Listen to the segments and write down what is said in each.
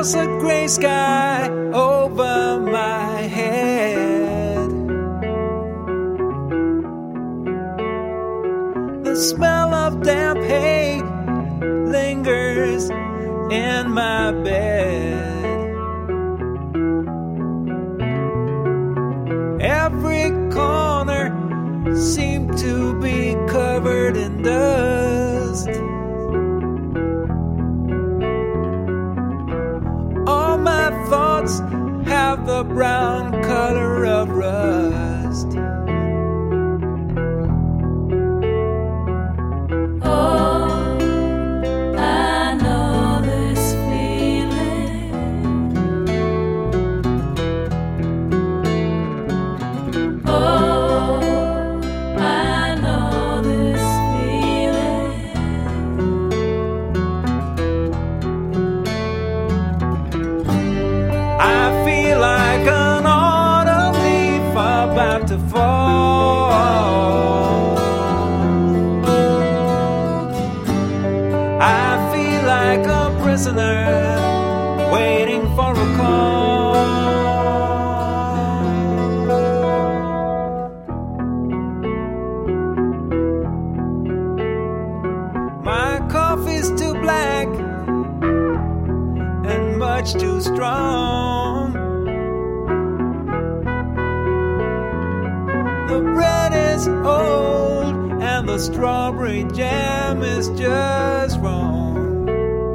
There's a gray sky over my head. The smell of damp hay lingers in my bed. Every corner seemed to be covered in dust. All my thoughts have the brown color of rust. To fall, I feel like a prisoner waiting for a call. My coffee's too black and much too strong. The bread is old and the strawberry jam is just wrong.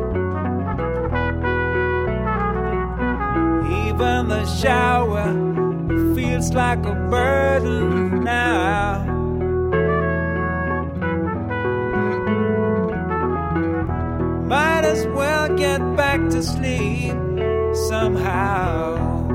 Even the shower feels like a burden now. Might as well get back to sleep somehow.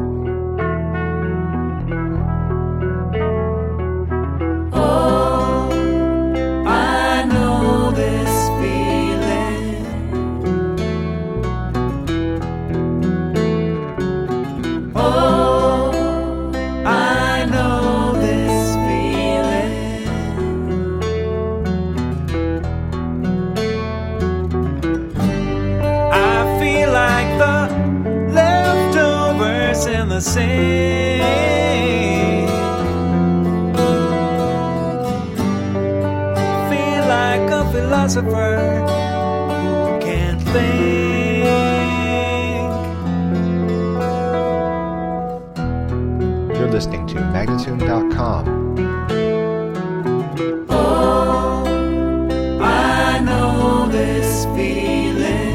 In the same, feel like a philosopher who can't think. You're listening to Magnatune.com. Oh, I know this feeling.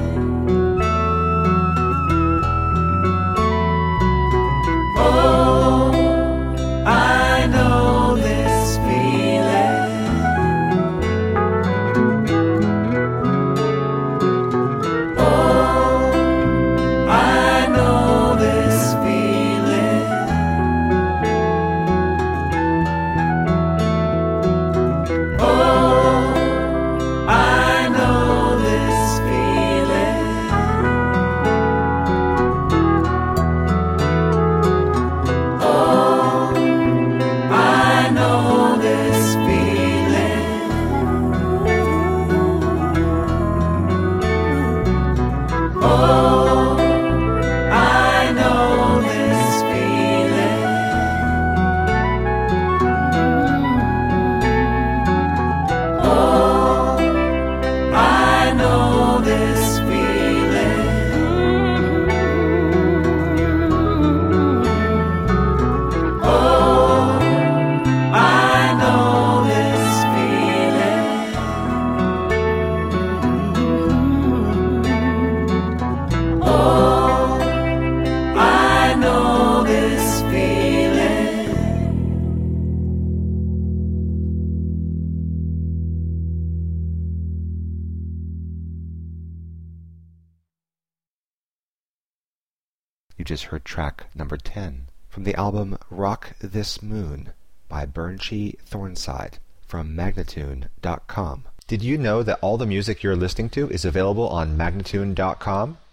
You just heard track number 10 from the album Rock This Moon by Burnshee Thornside from Magnatune.com. Did you know that all the music you're listening to is available on Magnatune.com?